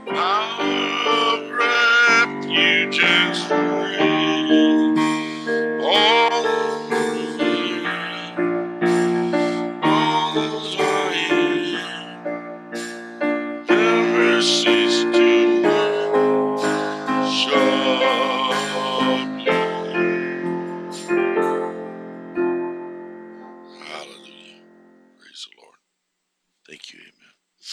Our refuge and strength, all Zion, never cease to worship you. Hallelujah. Praise the Lord. Thank you. Amen.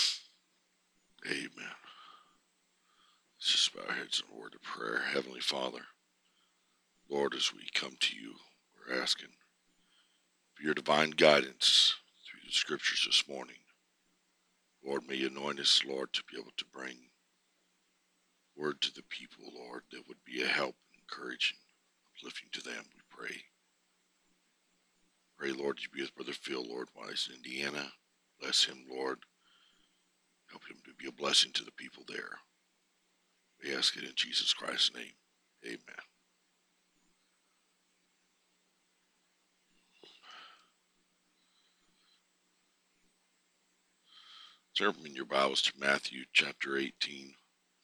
Amen. Let's just bow our heads in a word of prayer. Heavenly Father, Lord, as we come to you, we're asking for your divine guidance through the scriptures this morning. Lord, may you anoint us, Lord, to be able to bring word to the people, Lord, that would be a help and encouraging, uplifting to them, we pray. Pray, Lord, you be with Brother Phil, Lord, while he's in Indiana. Bless him, Lord. Help him to be a blessing to the people there. We ask it in Jesus Christ's name. Amen. Turn in your Bibles to Matthew chapter 18.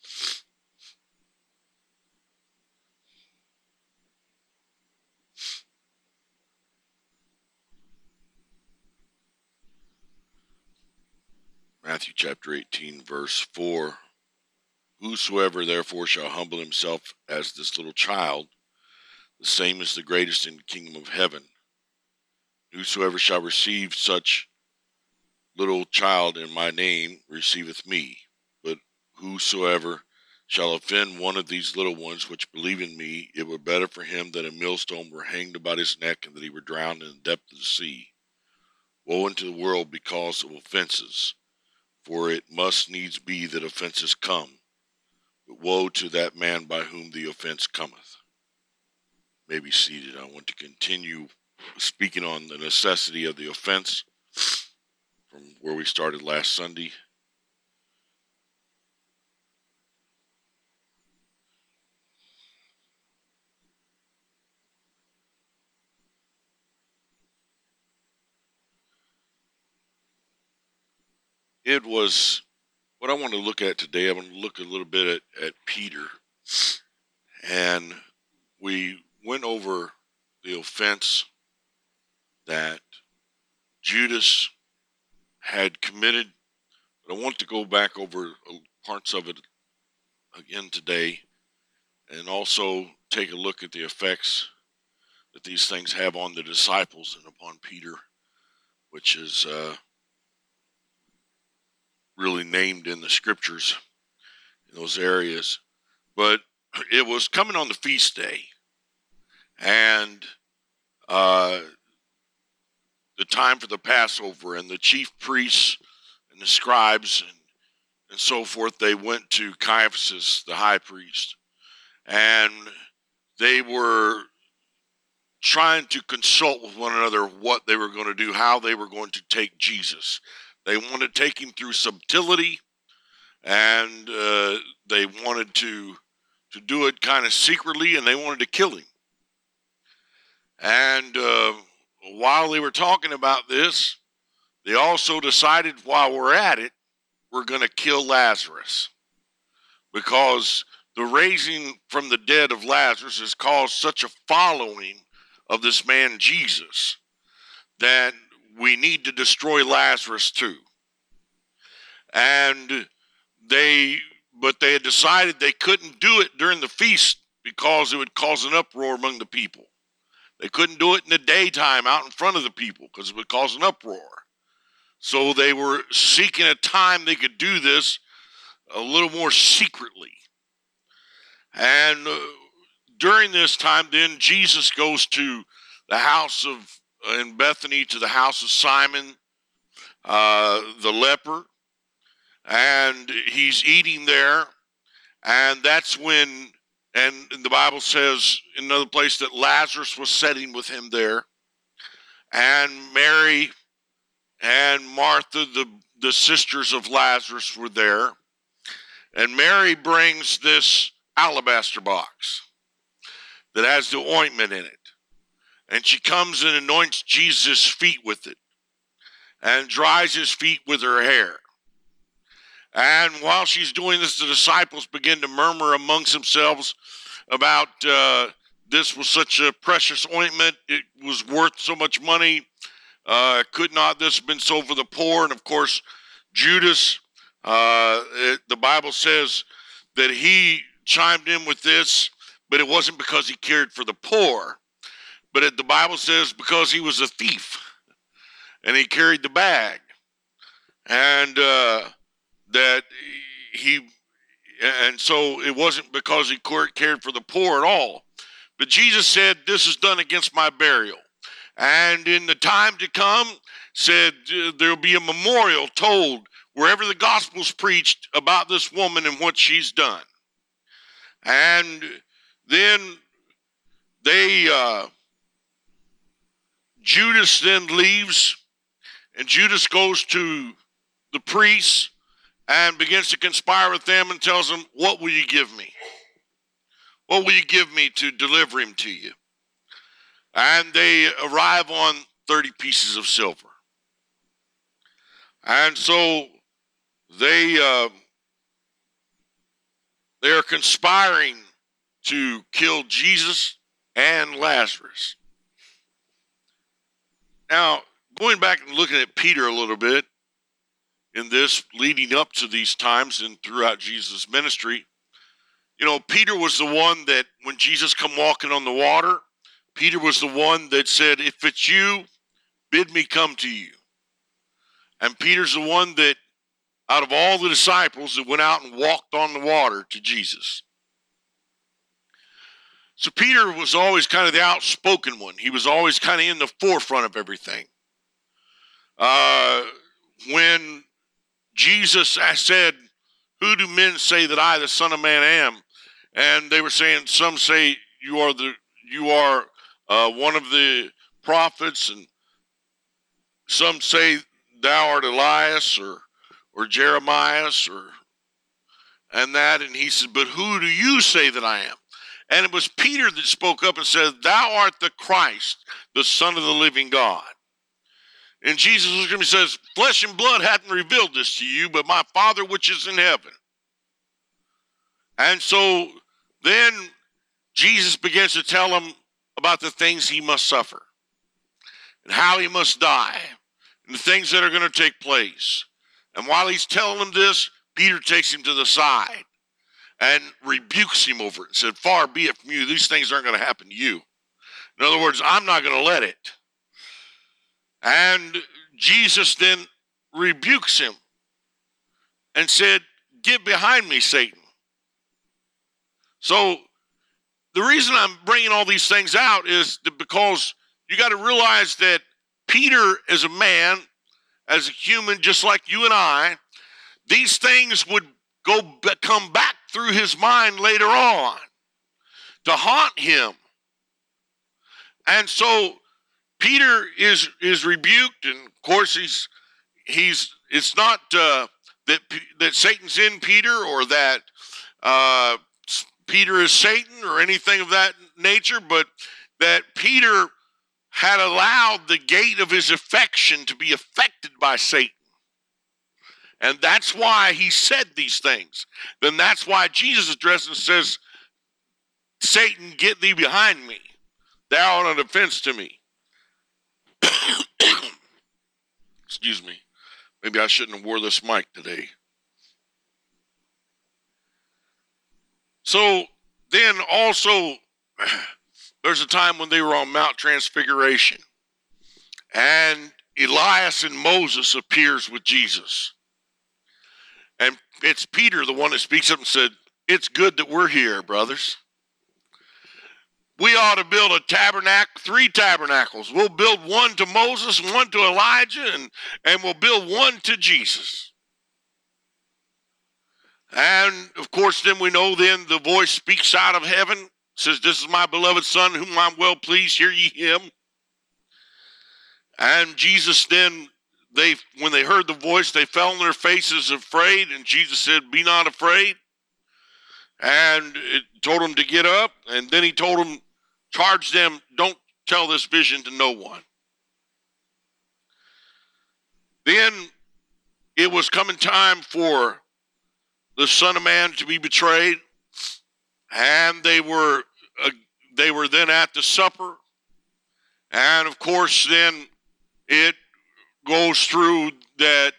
Matthew chapter 18, verse 4. Whosoever therefore shall humble himself as this little child, the same is the greatest in the kingdom of heaven. Whosoever shall receive such little child in my name receiveth me. But whosoever shall offend one of these little ones which believe in me, it were better for him that a millstone were hanged about his neck, and that he were drowned in the depth of the sea. Woe unto the world because of offenses, for it must needs be that offenses come. But woe to that man by whom the offense cometh. You may be seated. I want to continue speaking on the necessity of the offense from where we started last Sunday. It was what I want to look at today. I want to look a little bit at Peter. And we went over the offense that Judas had committed. But I want to go back over parts of it again today, and also take a look at the effects that these things have on the disciples and upon Peter, which is really named in the scriptures in those areas. But it was coming on the feast day, and the time for the Passover, and the chief priests and the scribes and so forth, they went to Caiaphas, the high priest, and they were trying to consult with one another what they were going to do, how they were going to take Jesus. They wanted to take him through subtlety, and they wanted to do it kind of secretly, and they wanted to kill him. And while they were talking about this, they also decided, while we're at it, we're going to kill Lazarus, because the raising from the dead of Lazarus has caused such a following of this man Jesus that we need to destroy Lazarus too. And they had decided they couldn't do it during the feast because it would cause an uproar among the people. They couldn't do it in the daytime out in front of the people because it would cause an uproar. So they were seeking a time they could do this a little more secretly. And during this time, then Jesus goes to the house of, in Bethany, to the house of Simon, the leper, and he's eating there. And that's when, and the Bible says in another place that Lazarus was sitting with him there, and Mary and Martha, the sisters of Lazarus, were there. And Mary brings this alabaster box that has the ointment in it. And she comes and anoints Jesus' feet with it and dries his feet with her hair. And while she's doing this, the disciples begin to murmur amongst themselves about this was such a precious ointment. It was worth so much money. Could not this have been sold for the poor? And of course, Judas, the Bible says that he chimed in with this, but it wasn't because he cared for the poor. But the Bible says because he was a thief and he carried the bag. And so it wasn't because he cared for the poor at all. But Jesus said, this is done against my burial. And in the time to come, said there will be a memorial told wherever the gospel's preached about this woman and what she's done. And then Judas then leaves, and Judas goes to the priests and begins to conspire with them and tells them, what will you give me? What will you give me to deliver him to you? And they arrive on 30 pieces of silver. And so they are conspiring to kill Jesus and Lazarus. Now, going back and looking at Peter a little bit in this, leading up to these times and throughout Jesus' ministry, you know, Peter was the one that when Jesus come walking on the water, Peter was the one that said, if it's you, bid me come to you. And Peter's the one that, out of all the disciples, that went out and walked on the water to Jesus. So Peter was always kind of the outspoken one. He was always kind of in the forefront of everything. When Jesus said, who do men say that I, the Son of Man, am? And they were saying, some say you are one of the prophets, and some say thou art Elias or Jeremiah and that. And he said, but who do you say that I am? And it was Peter that spoke up and said, thou art the Christ, the Son of the living God. And Jesus looks at him and says, flesh and blood hadn't revealed this to you, but my Father which is in heaven. And so then Jesus begins to tell him about the things he must suffer and how he must die and the things that are going to take place. And while he's telling him this, Peter takes him to the side and rebukes him over it and said, far be it from you, these things aren't going to happen to you. In other words, I'm not going to let it. And Jesus then rebukes him and said, get behind me, Satan. So the reason I'm bringing all these things out is because you got to realize that Peter is a man, as a human, just like you and I. These things would come back through his mind later on to haunt him. And so Peter is rebuked, and of course it's not that Satan's in Peter or that Peter is Satan or anything of that nature, but that Peter had allowed the gate of his affection to be affected by Satan. And that's why he said these things. Then that's why Jesus addresses and says, Satan, get thee behind me. Thou art an offense to me. Excuse me. Maybe I shouldn't have wore this mic today. So then also, there's a time when they were on Mount Transfiguration. And Elias and Moses appears with Jesus. And it's Peter, the one that speaks up and said, it's good that we're here, brothers. We ought to build a tabernacle, 3 tabernacles. We'll build one to Moses, one to Elijah, and we'll build one to Jesus. And, of course, then we know then the voice speaks out of heaven, says, this is my beloved Son, whom I'm well pleased, hear ye him. And Jesus then, when they heard the voice, they fell on their faces afraid, and Jesus said, be not afraid. And it told them to get up, and then he told them, charge them, don't tell this vision to no one. Then it was coming time for the Son of Man to be betrayed, and they were then at the supper, and of course then it goes through that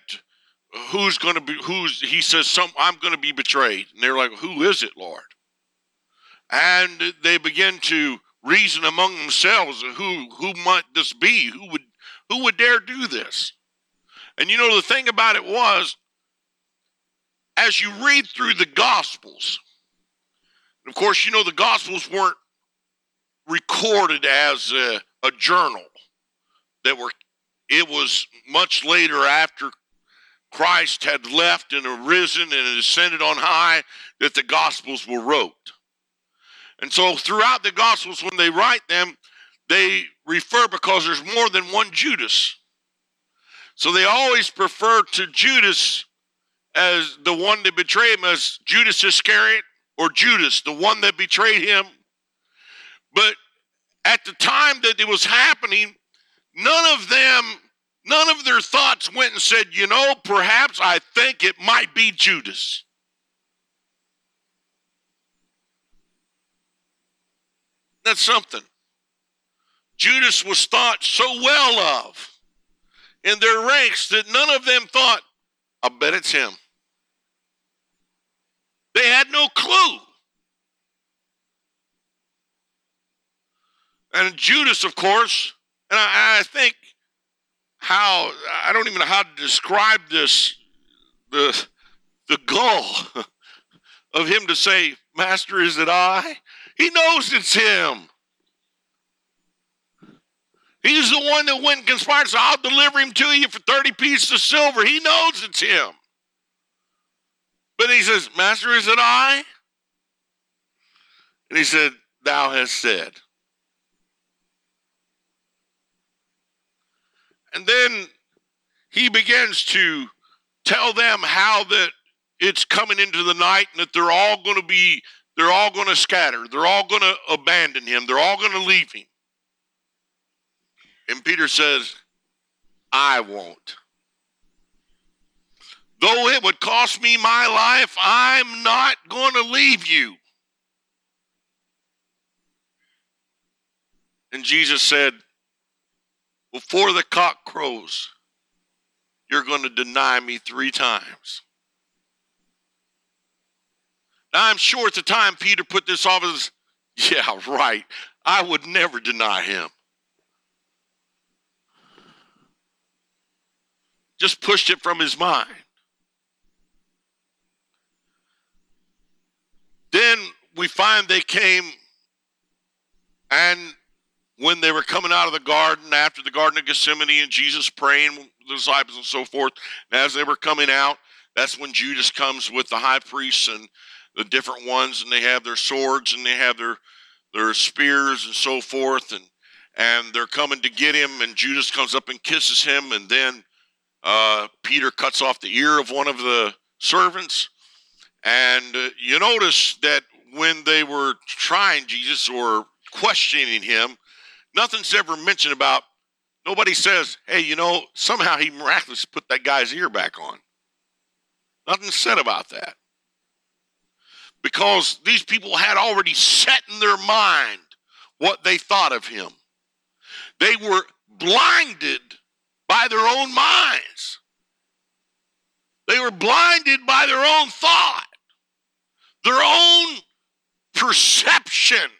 he says, I'm going to be betrayed. And they're like, who is it, Lord? And they begin to reason among themselves, who might this be? Who would dare do this? And you know, the thing about it was, as you read through the Gospels, of course, you know, the Gospels weren't recorded as a journal. It was much later, after Christ had left and arisen and ascended on high, that the Gospels were wrote. And so throughout the Gospels, when they write them, they refer, because there's more than one Judas. So they always refer to Judas as the one that betrayed him as Judas Iscariot, or Judas, the one that betrayed him. But at the time that it was happening, none of their thoughts went and said, you know, perhaps I think it might be Judas. That's something. Judas was thought so well of in their ranks that none of them thought, I bet it's him. They had no clue. And Judas, of course, and I think I don't even know how to describe this, the gall of him to say, Master, is it I? He knows it's him. He's the one that went and conspired, so I'll deliver him to you for 30 pieces of silver. He knows it's him. But he says, Master, is it I? And he said, thou hast said. And then he begins to tell them how that it's coming into the night and that they're all going to scatter. They're all going to abandon him. They're all going to leave him. And Peter says, I won't. Though it would cost me my life, I'm not going to leave you. And Jesus said, before the cock crows, you're going to deny me 3 times. Now, I'm sure at the time Peter put this off as, yeah, right, I would never deny him. Just pushed it from his mind. Then we find they came, and when they were coming out of the garden, after the Garden of Gethsemane, and Jesus praying with the disciples and so forth, and as they were coming out, that's when Judas comes with the high priests and the different ones, and they have their swords and they have their spears and so forth, and they're coming to get him, and Judas comes up and kisses him, and then Peter cuts off the ear of one of the servants. And you notice that when they were trying Jesus or questioning him, nothing's ever mentioned about, nobody says, hey, you know, somehow he miraculously put that guy's ear back on. Nothing said about that. Because these people had already set in their mind what they thought of him. They were blinded by their own minds. They were blinded by their own thought, their own perception.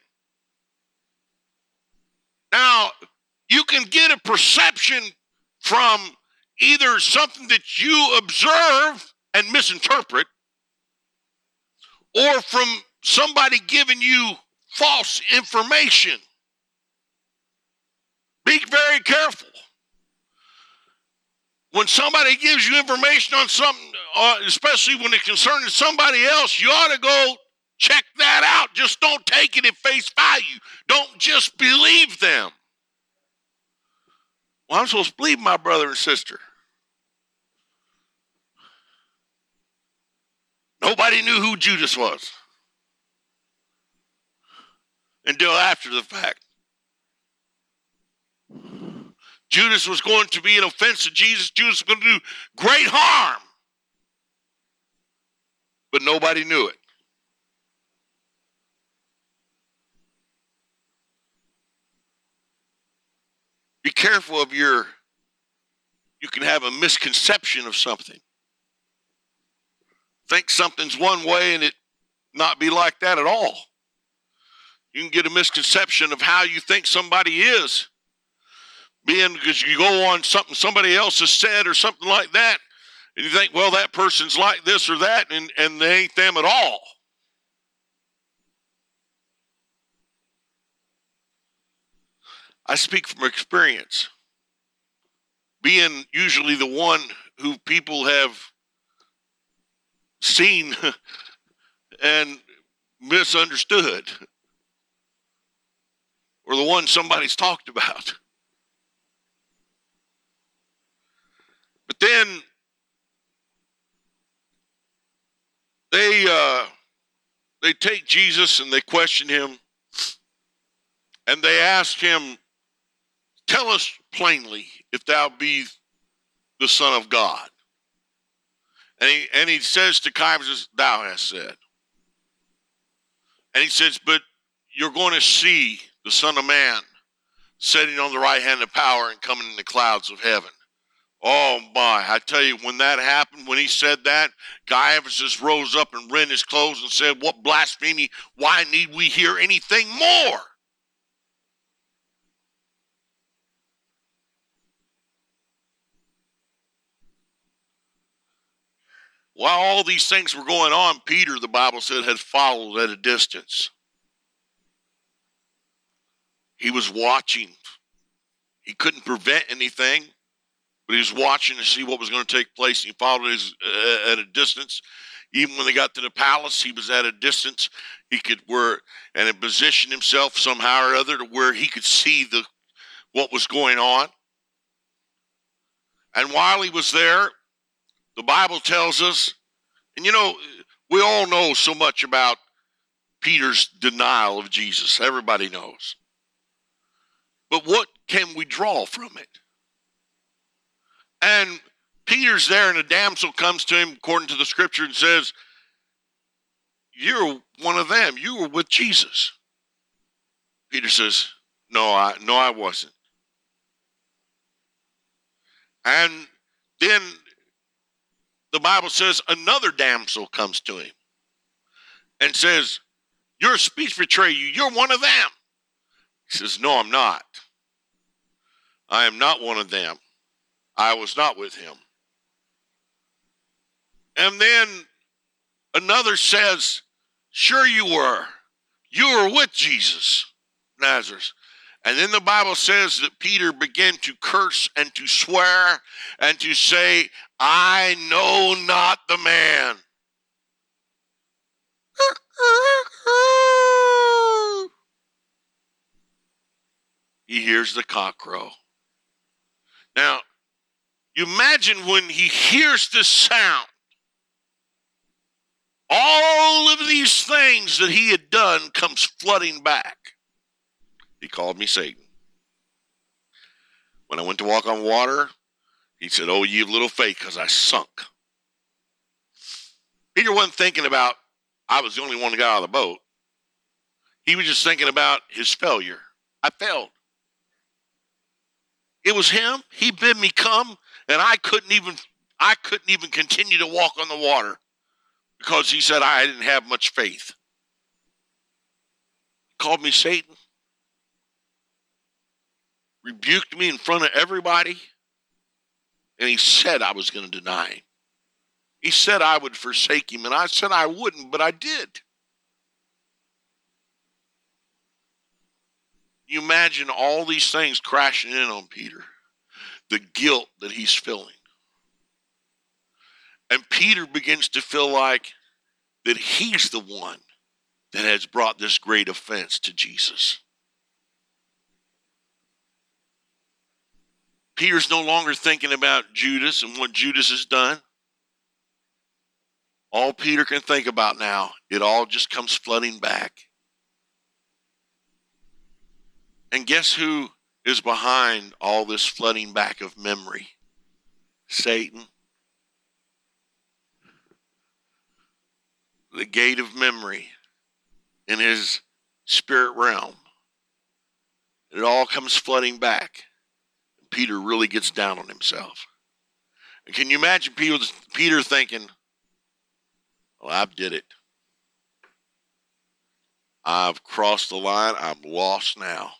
Now, you can get a perception from either something that you observe and misinterpret, or from somebody giving you false information. Be very careful. When somebody gives you information on something, especially when it concerns somebody else, you ought to go check that out. Just don't take it at face value. Don't just believe them. Well, I'm supposed to believe my brother and sister. Nobody knew who Judas was until after the fact. Judas was going to be an offense to Jesus. Judas was going to do great harm. But but nobody knew it. Be careful of you can have a misconception of something. Think something's one way and it not be like that at all. You can get a misconception of how you think somebody is, being because you go on something somebody else has said or something like that, and you think, well, that person's like this or that, and they ain't them at all. I speak from experience, being usually the one who people have seen and misunderstood, or the one somebody's talked about. But then they take Jesus and they question him, and they ask him, tell us plainly if thou be the Son of God. And he says to Caiaphas, thou hast said. And he says, but you're going to see the Son of Man sitting on the right hand of power and coming in the clouds of heaven. Oh my, I tell you, when that happened, when he said that, Caiaphas just rose up and rent his clothes and said, what blasphemy, why need we hear anything more? While all these things were going on, Peter, the Bible said, had followed at a distance. He was watching. He couldn't prevent anything, but he was watching to see what was going to take place. He followed at a distance. Even when they got to the palace, he was at a distance. He could and positioned himself somehow or other to where he could see what was going on. And while he was there, the Bible tells us, and we all know so much about Peter's denial of Jesus. Everybody knows. But what can we draw from it? And Peter's there, and a damsel comes to him, according to the scripture, and says, you're one of them. You were with Jesus. Peter says, no, I wasn't. And then the Bible says another damsel comes to him and says, your speech betray you. You're one of them. He says, no, I'm not. I am not one of them. I was not with him. And then another says, sure you were. You were with Jesus, Nazareth. And then the Bible says that Peter began to curse and to swear and to say, I know not the man. He hears the cock crow. Now, you imagine when he hears this sound, all of these things that he had done comes flooding back. He called me Satan. When I went to walk on water, he said, oh, ye of little faith, because I sunk. Peter wasn't thinking about, I was the only one that got out of the boat. He was just thinking about his failure. I failed. It was him. He bid me come, and I couldn't even continue to walk on the water because he said I didn't have much faith. He called me Satan. Rebuked me in front of everybody, and he said I was going to deny him. He said I would forsake him, and I said I wouldn't, but I did. You imagine all these things crashing in on Peter, the guilt that he's feeling. And Peter begins to feel like that he's the one that has brought this great offense to Jesus. Peter's no longer thinking about Judas and what Judas has done. All Peter can think about now, it all just comes flooding back. And guess who is behind all this flooding back of memory? Satan. the gate of memory in his spirit realm. It all comes flooding back. Peter really gets down on himself. And can you imagine Peter thinking, well, I did it. I've crossed the line. I'm lost now.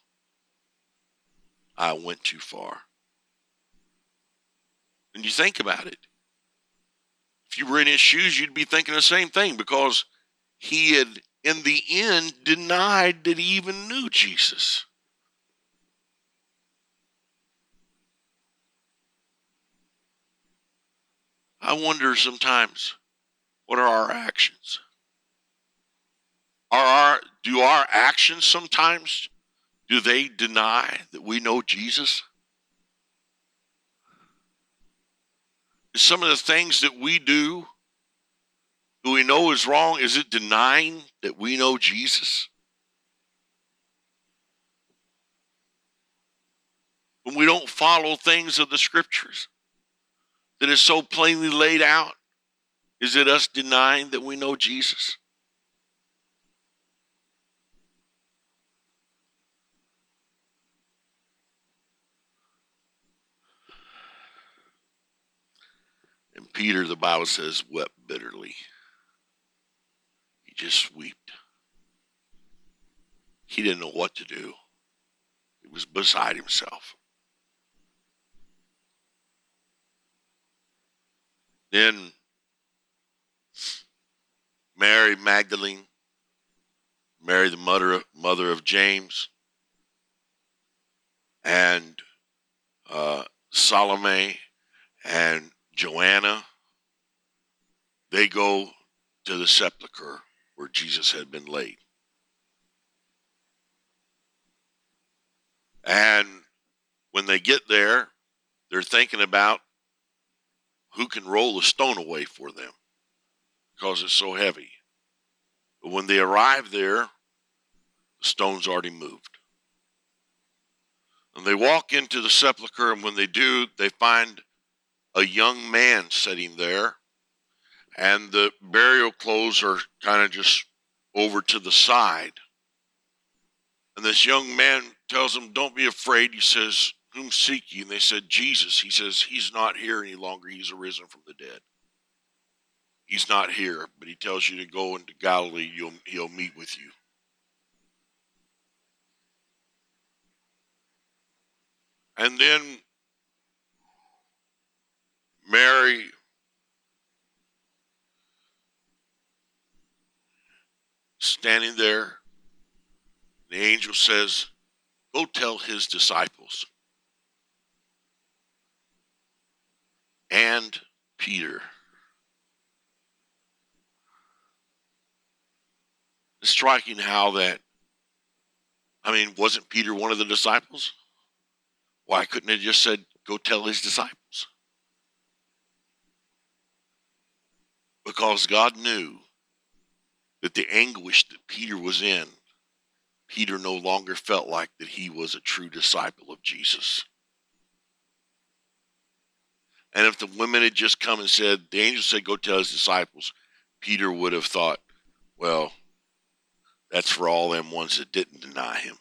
I went too far. And you think about it. If you were in his shoes, you'd be thinking the same thing, because he had, in the end, denied that he even knew Jesus. I wonder sometimes, what are our actions? Do our actions sometimes, do they deny that we know Jesus? Is some of the things that we do we know is wrong, is it denying that we know Jesus? When we don't follow things of the scriptures that is so plainly laid out, is it us denying that we know Jesus? And Peter, the Bible says, wept bitterly. He just wept. He didn't know what to do. He was beside himself. Then Mary Magdalene, Mary the mother of James, and Salome and Joanna, they go to the sepulcher where Jesus had been laid. And when they get there, they're thinking about who can roll the stone away for them because it's so heavy. But when they arrive there, the stone's already moved. And they walk into the sepulcher, and when they do, they find a young man sitting there, and the burial clothes are kind of just over to the side. And this young man tells them, don't be afraid. He says, whom seek ye? And they said, Jesus. He says, he's not here any longer. He's arisen from the dead. He's not here, but he tells you to go into Galilee. He'll meet with you. And then Mary standing there, the angel says, go tell his disciples and Peter. It's striking how that, wasn't Peter one of the disciples? Why couldn't it just said, go tell his disciples? Because God knew that the anguish that Peter was in, Peter no longer felt like that he was a true disciple of Jesus. And if the women had just come and said, the angel said, go tell his disciples, Peter would have thought, well, that's for all them ones that didn't deny him.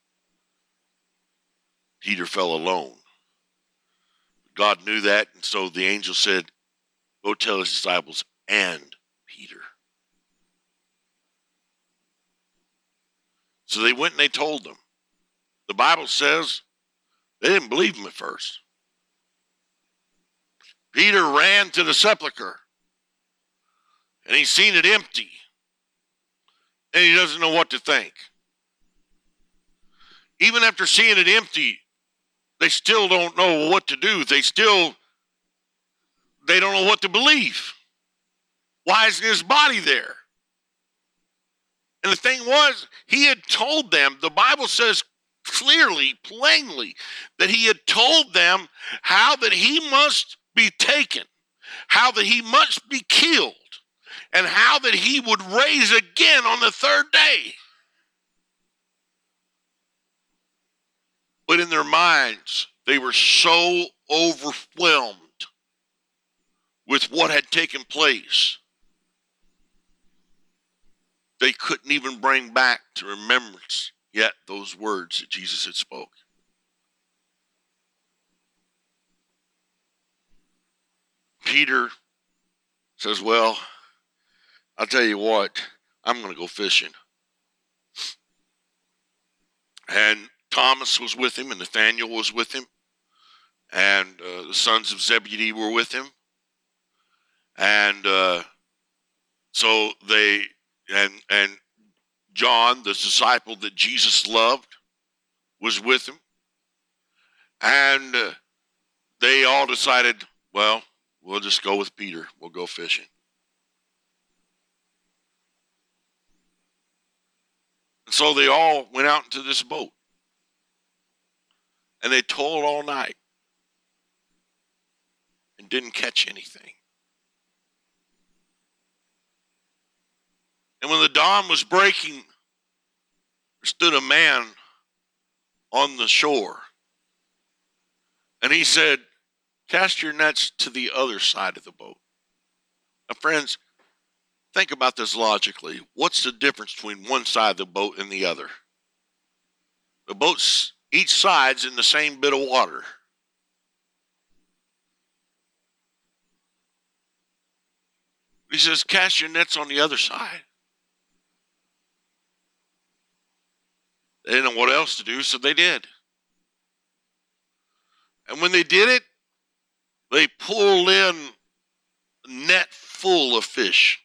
Peter fell alone. God knew that, and so the angel said, go tell his disciples and Peter. So they went and they told them. The Bible says they didn't believe him at first. Peter ran to the sepulcher, and he's seen it empty, and he doesn't know what to think. Even after seeing it empty, they still don't know what to do. They don't know what to believe. Why isn't his body there? And the thing was, he had told them, the Bible says clearly, plainly, that he had told them how that he must be taken, how that he must be killed, and how that he would raise again on the third day. But in their minds, they were so overwhelmed with what had taken place they couldn't even bring back to remembrance yet those words that Jesus had spoke. Peter says, well, I'll tell you what, I'm going to go fishing. And Thomas was with him, and Nathanael was with him, and the sons of Zebedee were with him. And so they, and John, the disciple that Jesus loved, was with him. And they all decided, well, we'll just go with Peter. We'll go fishing. And so they all went out into this boat. And they toiled all night and didn't catch anything. And when the dawn was breaking, there stood a man on the shore. And he said, cast your nets to the other side of the boat. Now, friends, think about this logically. What's the difference between one side of the boat and the other? The boat's, each side's in the same bit of water. He says, cast your nets on the other side. They didn't know what else to do, so they did. And when they did it, they pulled in a net full of fish.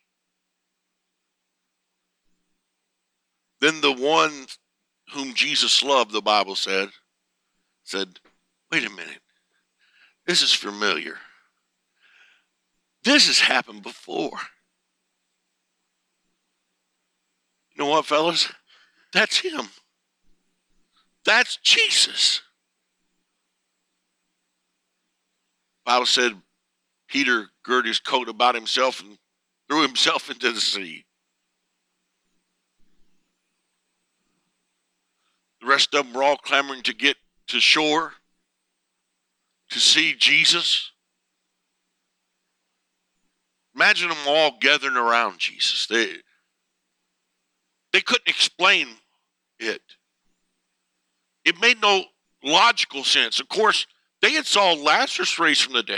Then the one whom Jesus loved, the Bible said, wait a minute, this is familiar. This has happened before. You know what, fellas? That's him. That's Jesus. The Bible said Peter girded his coat about himself and threw himself into the sea. The rest of them were all clamoring to get to shore to see Jesus. Imagine them all gathering around Jesus. They couldn't explain it. It made no logical sense. Of course, they had saw Lazarus raised from the dead.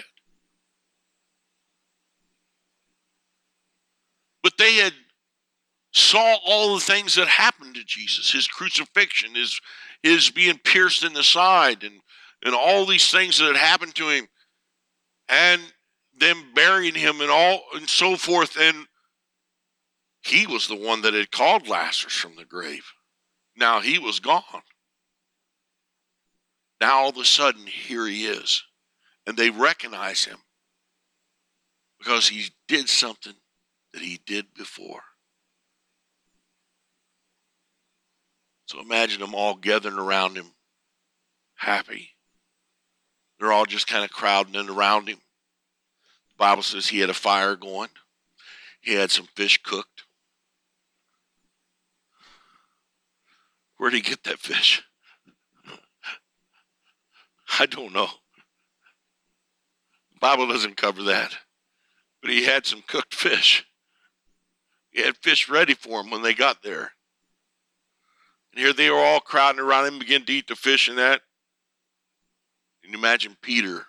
But they had saw all the things that happened to Jesus, his crucifixion, his being pierced in the side, and all these things that had happened to him, and them burying him and so forth. And he was the one that had called Lazarus from the grave. Now he was gone. Now all of a sudden, here he is. And they recognize him because he did something that he did before. So imagine them all gathering around him, happy. They're all just kind of crowding in around him. The Bible says he had a fire going. He had some fish cooked. Where did he get that fish? I don't know. The Bible doesn't cover that. But he had some cooked fish. He had fish ready for him when they got there. And here they were all crowding around him, beginning to eat the fish and that. And you imagine Peter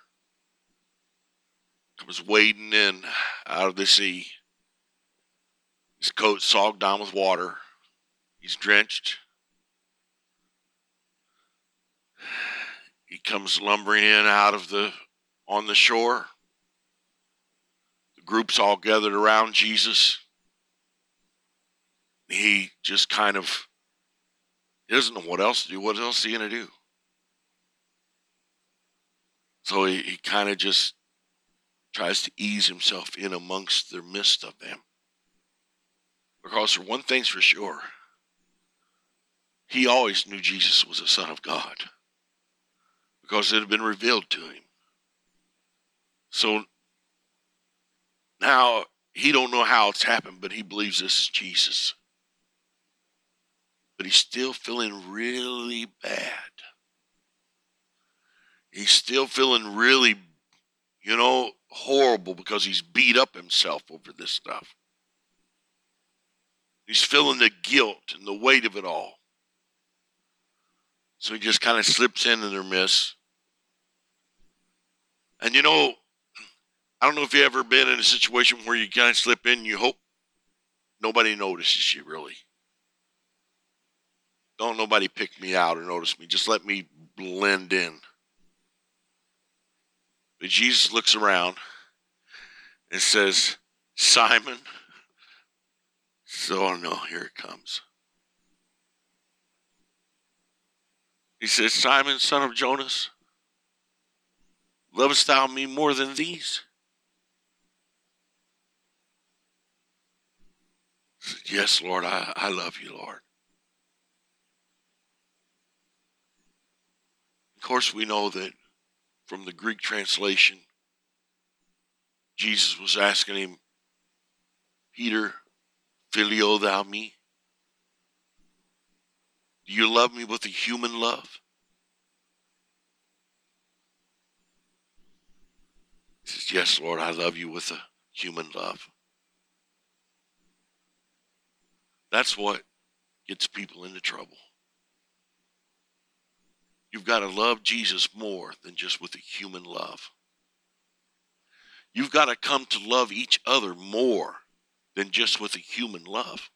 comes wading in out of the sea. His coat sogged down with water. He's drenched. He comes lumbering in on the shore. The group's all gathered around Jesus. He just he doesn't know what else to do. What else is he going to do? So he kind of just tries to ease himself in amongst the midst of them. Because for one thing's for sure, he always knew Jesus was the Son of God. Because it had been revealed to him. So now he don't know how it's happened, but he believes this is Jesus. But he's still feeling really bad. He's still feeling really, horrible because he's beat up himself over this stuff. He's feeling the guilt and the weight of it all. So he just kind of slips into their midst. And you know, I don't know if you've ever been in a situation where you kind of slip in and you hope nobody notices you, really. Don't nobody pick me out or notice me. Just let me blend in. But Jesus looks around and says, Simon. So, no, here it comes. He says, Simon, son of Jonas, lovest thou me more than these? He said, yes, Lord, I love you, Lord. Of course, we know that from the Greek translation, Jesus was asking him, Peter, phileo thou me? Do you love me with a human love? He says, yes, Lord, I love you with a human love. That's what gets people into trouble. You've got to love Jesus more than just with a human love. You've got to come to love each other more than just with a human love.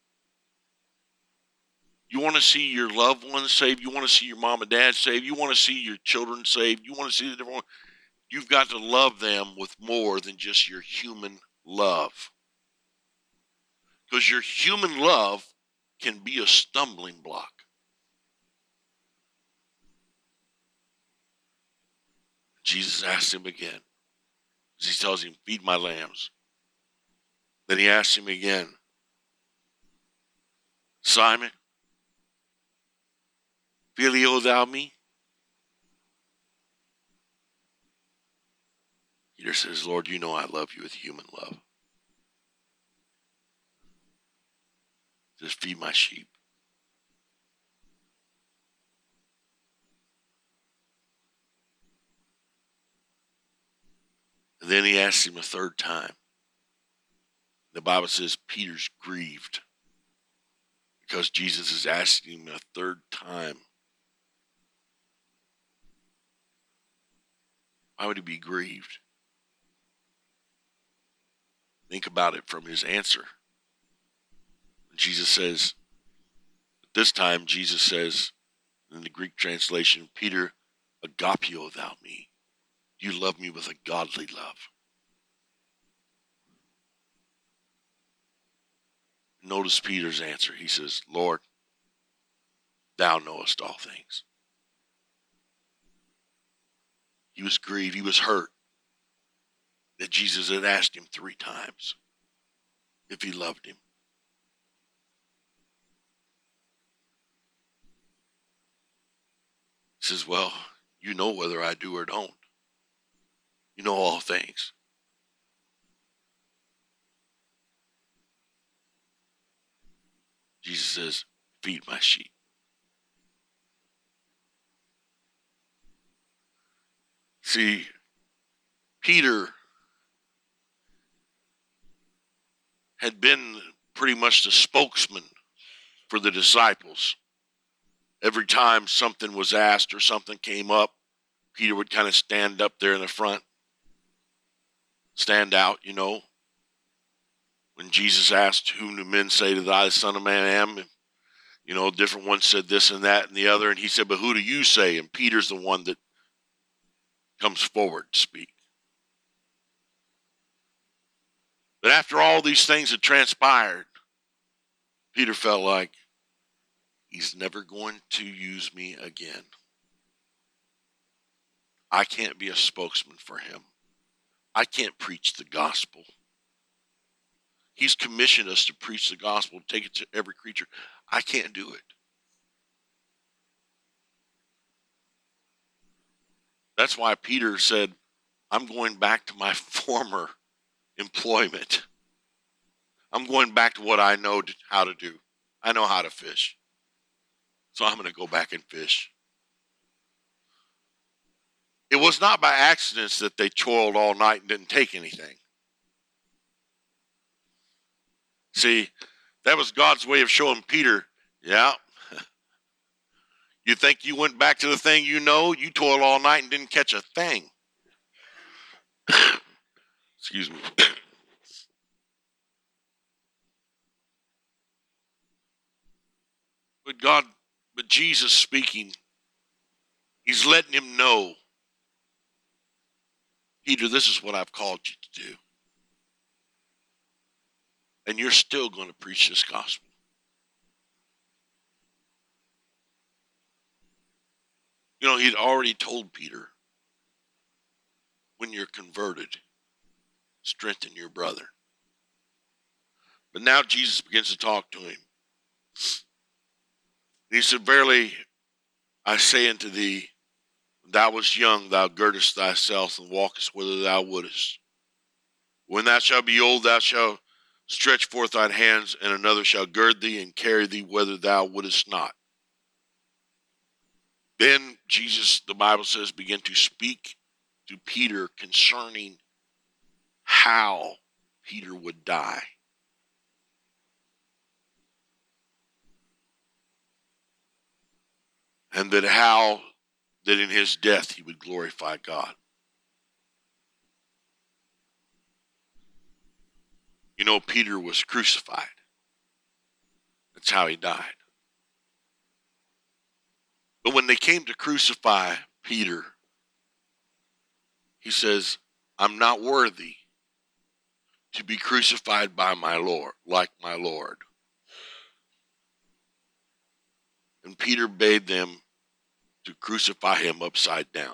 You want to see your loved ones saved. You want to see your mom and dad saved. You want to see your children saved. You want to see the different ones. You've got to love them with more than just your human love. Because your human love can be a stumbling block. Jesus asked him again. He tells him, feed my lambs. Then he asks him again, Simon, phileo thou me? Peter says, Lord, you know I love you with human love. Just feed my sheep. And then he asks him a third time. The Bible says Peter's grieved because Jesus is asking him a third time. Why would he be grieved? Think about it from his answer. Jesus says, this time Jesus says in the Greek translation, Peter, agapeo thou me. You love me with a godly love. Notice Peter's answer. He says, Lord, thou knowest all things. He was grieved. He was hurt that Jesus had asked him 3 times if he loved him. He says, well, you know whether I do or don't. You know all things. Jesus says, feed my sheep. See, Peter had been pretty much the spokesman for the disciples. Every time something was asked or something came up, Peter would kind of stand up there in the front, stand out, you know. When Jesus asked, whom do men say that I, the Son of Man, am? And, you know, different ones said this and that and the other. And he said, but who do you say? And Peter's the one that comes forward to speak. But after all these things had transpired, Peter felt like he's never going to use me again. I can't be a spokesman for him. I can't preach the gospel. He's commissioned us to preach the gospel, take it to every creature. I can't do it. That's why Peter said, I'm going back to my former employment. I'm going back to what I know how to do. I know how to fish. So I'm going to go back and fish. It was not by accident that they toiled all night and didn't take anything. See, That was God's way of showing Peter, yeah, you think you went back to the thing you know? You toiled all night and didn't catch a thing. Excuse me. But Jesus speaking, he's letting him know, Peter, this is what I've called you to do. And you're still going to preach this gospel. You know, he'd already told Peter, when you're converted, strengthen your brother. But now Jesus begins to talk to him. And he said, verily, I say unto thee, when thou wast young, thou girdest thyself and walkest whither thou wouldest. When thou shalt be old, thou shalt stretch forth thine hands, and another shall gird thee and carry thee whither thou wouldest not. Then Jesus, the Bible says, began to speak to Peter concerning how Peter would die. And that in his death he would glorify God. You know, Peter was crucified. That's how he died. But when they came to crucify Peter, he says, I'm not worthy to be crucified by my Lord, like my Lord. And Peter bade them to crucify him upside down.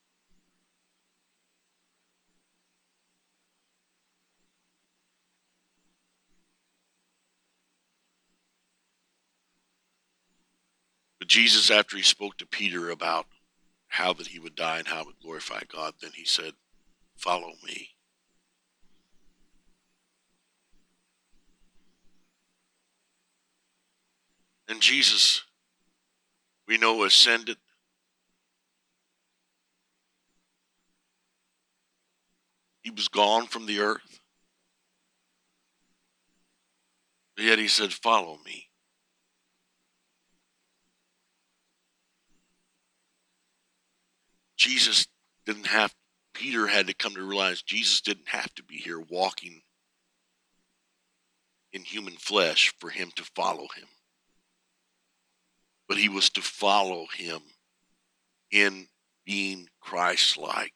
But Jesus, after he spoke to Peter about how that he would die and how it would glorify God, then he said, follow me. And Jesus, we know, ascended. He was gone from the earth. But yet he said, follow me. Peter had to come to realize Jesus didn't have to be here walking in human flesh for him to follow him. But he was to follow him in being Christ-like.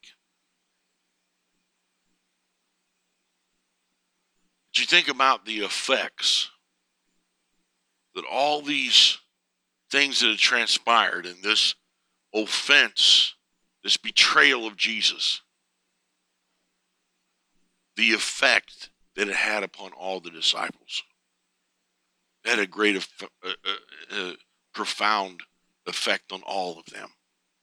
But you think about the effects that all these things that had transpired in this offense, this betrayal of Jesus, the effect that it had upon all the disciples. It had a great, profound effect on all of them.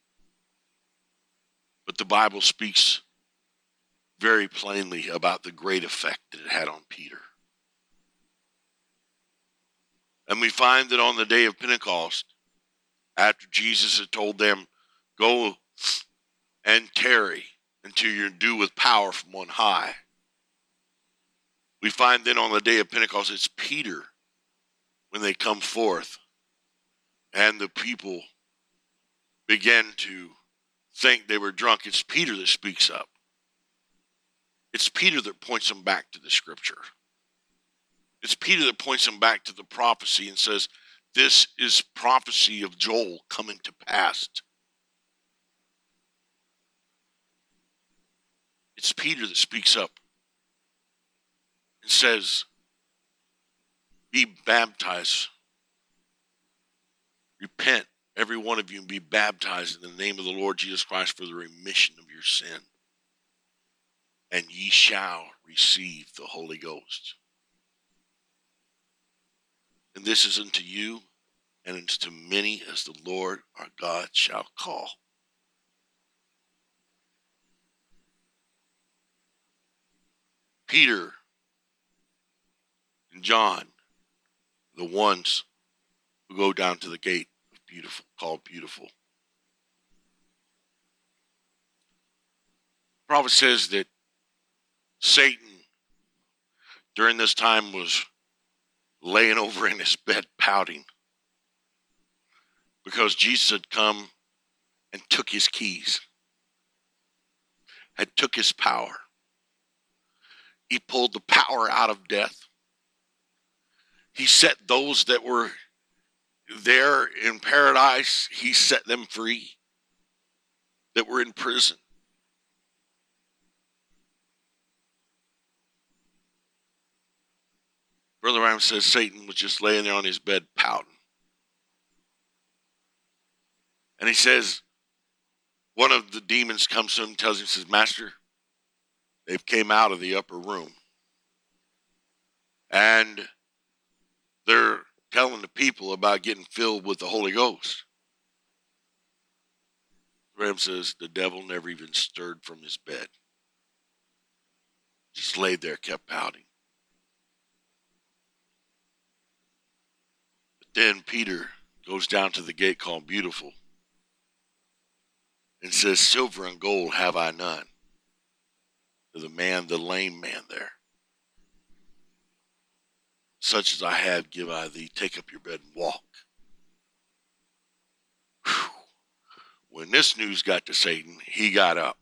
But the Bible speaks very plainly about the great effect that it had on Peter. And we find that on the day of Pentecost, after Jesus had told them, go and tarry until you're endued with power from on high, we find then on the day of Pentecost, it's Peter when they come forth and the people begin to think they were drunk. It's Peter that speaks up. It's Peter that points them back to the scripture. It's Peter that points them back to the prophecy and says, this is prophecy of Joel coming to pass. It's Peter that speaks up and says, be baptized. Repent, every one of you, and be baptized in the name of the Lord Jesus Christ for the remission of your sin. And ye shall receive the Holy Ghost. And this is unto you and unto many as the Lord our God shall call. Peter and John, the ones who go down to the gate of Beautiful, called Beautiful. The prophet says that Satan during this time was laying over in his bed pouting because Jesus had come and took his keys, had took his power. He pulled the power out of death. He set those that were there in paradise, he set them free that were in prison. Brother Ram says Satan was just laying there on his bed pouting. And he says, one of the demons comes to him and tells him, says, Master, they've came out of the upper room. And they're telling the people about getting filled with the Holy Ghost. Ram says the devil never even stirred from his bed. Just laid there, kept pouting. But then Peter goes down to the gate called Beautiful and says, silver and gold have I none. To the lame man there. Such as I have give I thee. Take up your bed and walk. Whew. When this news got to Satan, he got up.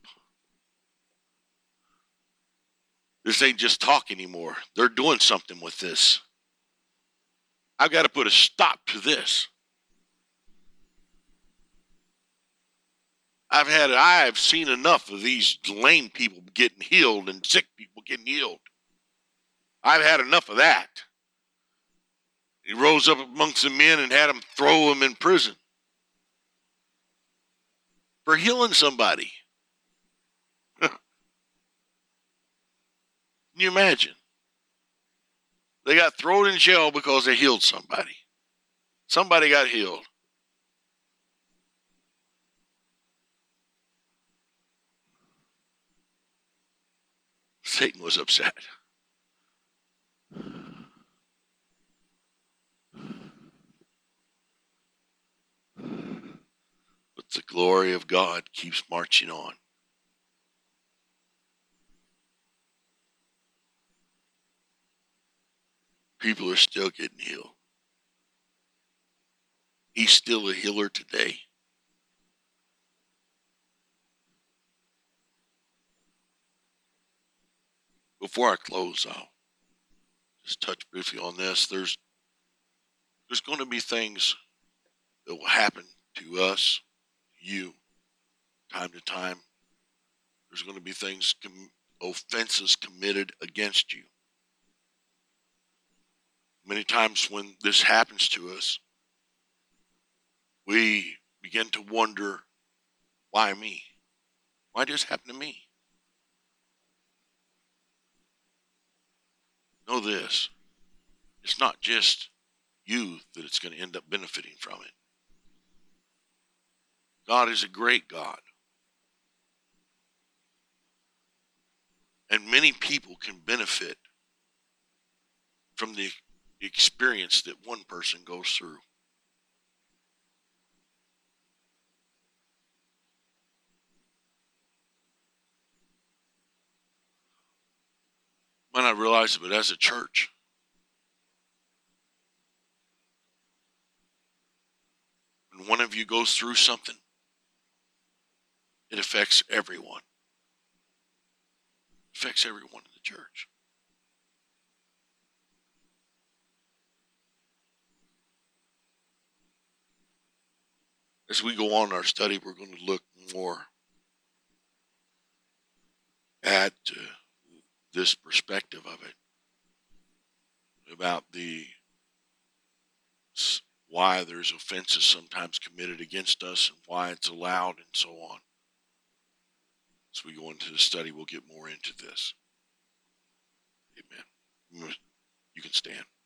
This ain't just talk anymore. They're doing something with this. I've got to put a stop to this. I've seen enough of these lame people getting healed and sick people getting healed. I've had enough of that. He rose up amongst the men and had them throw him in prison for healing somebody. Can you imagine? They got thrown in jail because they healed somebody. Somebody got healed. Satan was upset. But the glory of God keeps marching on. People are still getting healed. He's still a healer today. Before I close, I'll just touch briefly on this. There's going to be things that will happen to us, you, time to time. There's going to be things, offenses committed against you. Many times when this happens to us, we begin to wonder, why me? Why did this happen to me? Know this, it's not just you that it's going to end up benefiting from it. God is a great God. And many people can benefit from the experience that one person goes through. Might not realize it, but as a church, when one of you goes through something, it affects everyone. It affects everyone in the church. As we go on in our study, we're going to look more at this perspective of it, about why there's offenses sometimes committed against us and why it's allowed and so on. As we go into the study, we'll get more into this. Amen. You can stand.